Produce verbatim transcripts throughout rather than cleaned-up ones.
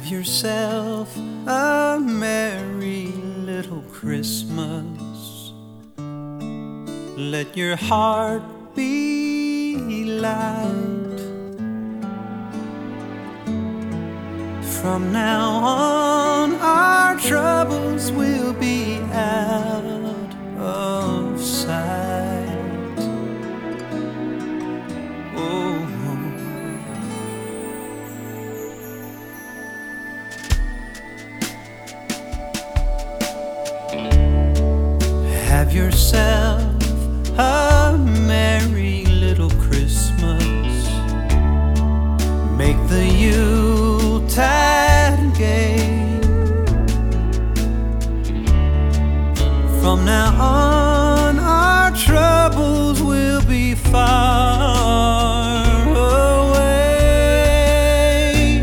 Have yourself a merry little Christmas. Let your heart be light. From now on, our troubles will be out of sight. Oh, have yourself a merry little Christmas. Make the Yuletide gay. From now on, our troubles will be far away.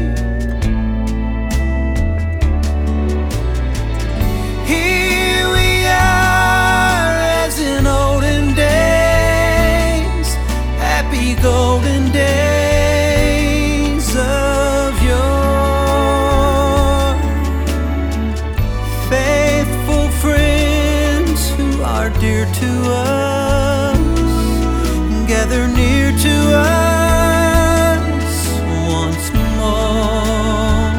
Here we are as in olden days, happy golden days of yore. Faithful friends who are dear to us, gather near to us once more.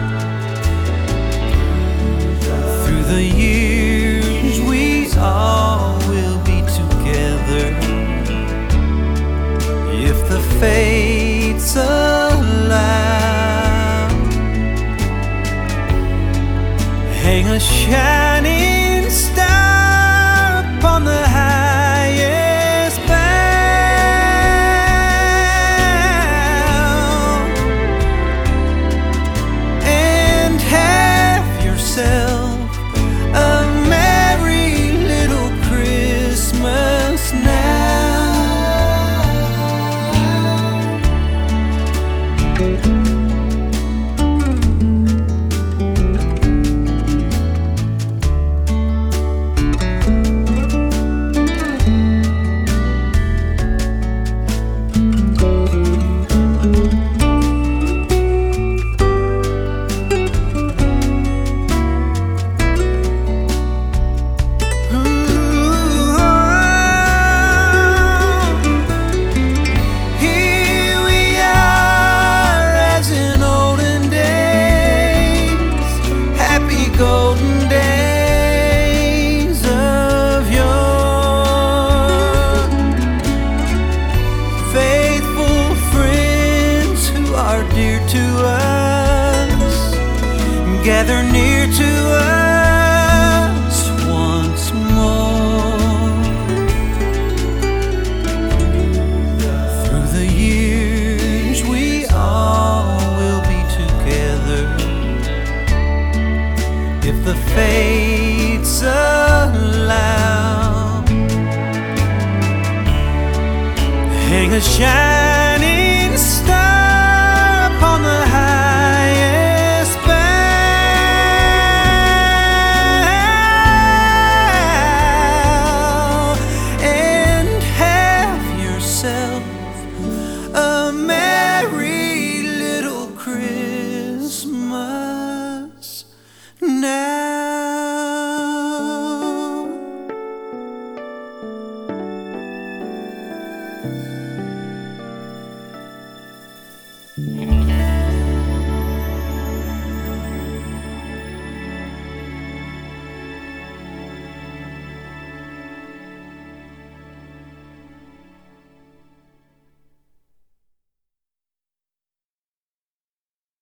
Through the years we all will be together, if the fates allow. Hang a shining star upon the highest bough, and have yourself a merry little Christmas now. Golden days of yore. Faithful friends who are dear to us, gather near to us once more. Through the years we all will be together, if the fates allow. Hang a shining star upon the highest bough, and have yourself a merry little Christmas now.